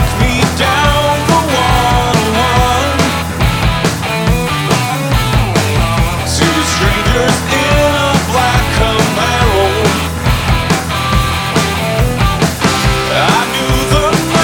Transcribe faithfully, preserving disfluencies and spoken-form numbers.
took me down the one oh one to strangers in